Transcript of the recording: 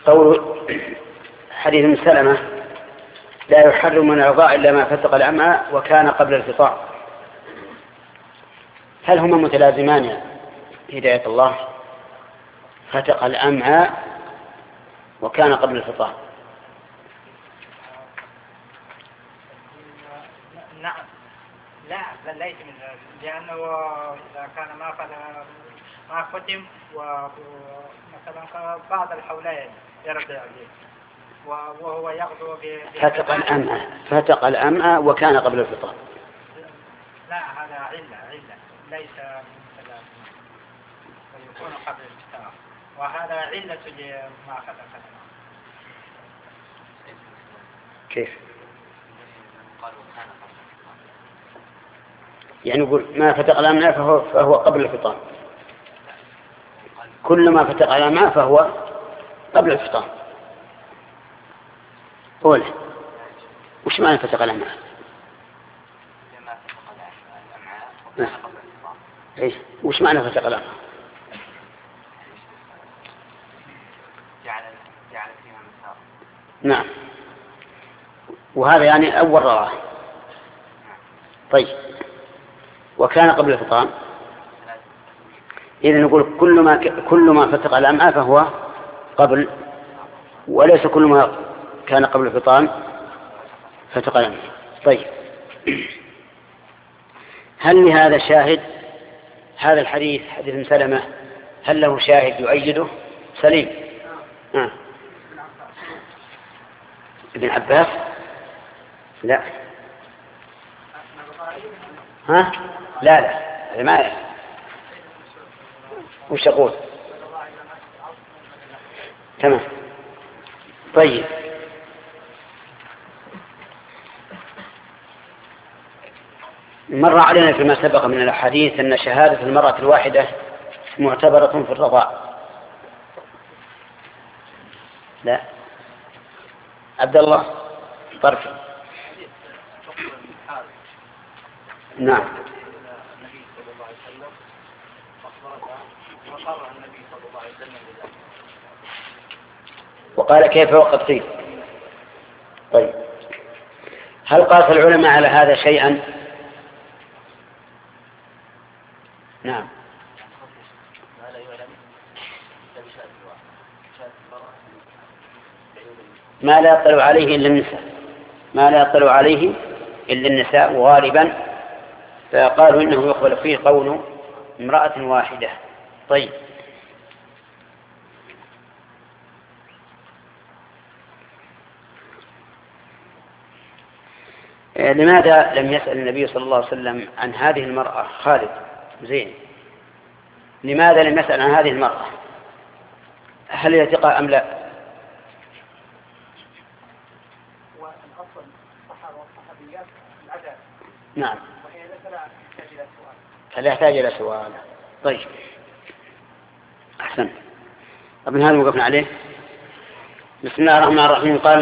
قول حديث ابن سلمة لا يحرم من الرضاع إلا ما فتق الأمعاء وكان قبل الفطام، هل هما متلازمان يا هداية الله؟ فتق الأمعاء وكان قبل الفطام. نعم. لا ليس من ذلك، لأنه إذا كان ما فتم ومثلا بعض الحولين يرضع به وهو يغدو فتق الأمعاء وكان قبل الفطام. لا، هذا علة ليس مثلا ويكون قبل الفطام، وهذا علة لما فتق الأمعاء. كيف؟ يعني يقول ما فتق الأمعاء فهو قبل الفطام، كل ما فتق الأمعاء فهو قبل الفطام. قوله وش معنى فتق الأمعاء؟ إيه؟ وش معنى فتق الأمعاء؟ جعل فيها مسار. نعم، وهذا يعني أول رضاعة. طيب، وكان قبل الفطام، إذا نقول كل ما فتق الأمعاء فهو قبل، وليس كل ما كان قبل الفطام فتق الأمعاء. طيب، هل لهذا شاهد؟ هذا الحديث حديث ابن سلمة هل له شاهد يؤيده؟ سليم. ابن عباس؟ لا. ها؟ لا ما وش أقول؟ تمام. طيب، مر علينا فيما سبق من الأحاديث أن شهادة المرأة الواحدة معتبرة في الرضاع. لا، عبد الله طرف. نعم. وقال كيف وقد قيل. طيب، هل قاس العلماء على هذا شيئا؟ نعم. ما لا يطلع عليه إلا النساء، ما لا يطلع عليه إلا النساء غالبا، فقالوا إنه يقبل فيه قول امرأة واحدة. طيب، لماذا لم يسأل النبي صلى الله عليه وسلم عن هذه المرأة خالد زين؟ لماذا لم يسأل عن هذه المرأة؟ هل هي ثقة أم لا؟ والأصل الصحابة والصحابيات العدالة. نعم. وهي لا تحتاج إلى سؤال. فلا يحتاج إلى سؤال. طيب، أحسن. ابن هذا وقفنا عليه. بسم الله الرحمن الرحيم. قال